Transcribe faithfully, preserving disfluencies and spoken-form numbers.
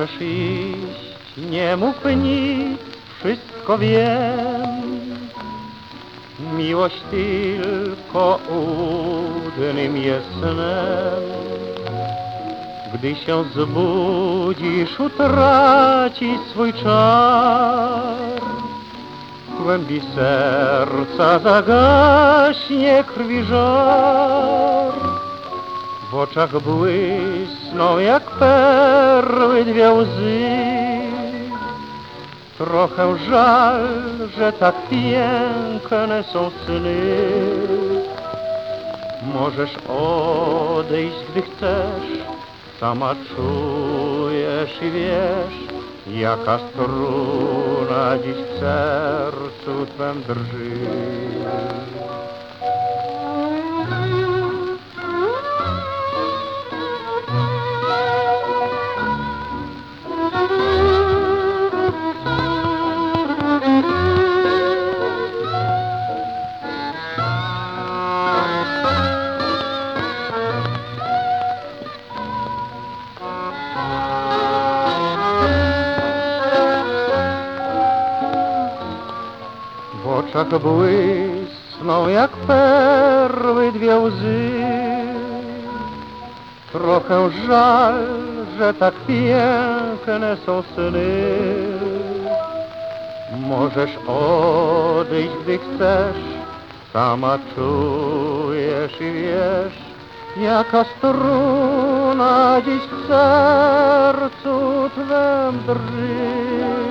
Możesz iść, nie mów nic, wszystko wiem. Miłość tylko udnym jest snem. Gdy się zbudzisz, utraci swój czar. W głębi serca zagaśnie krwi żar. W oczach błysną jak perły dwie łzy. Trochę żal, że tak piękne są sny. Możesz odejść, gdy chcesz, sama czujesz i wiesz, jaka struna dziś w sercu twem drży. W oczach błysną jak perły dwie łzy. Trochę żal, że tak piękne są sny. Możesz odejść, gdy chcesz, sama czujesz i wiesz, jaka struna dziś w sercu twem drży.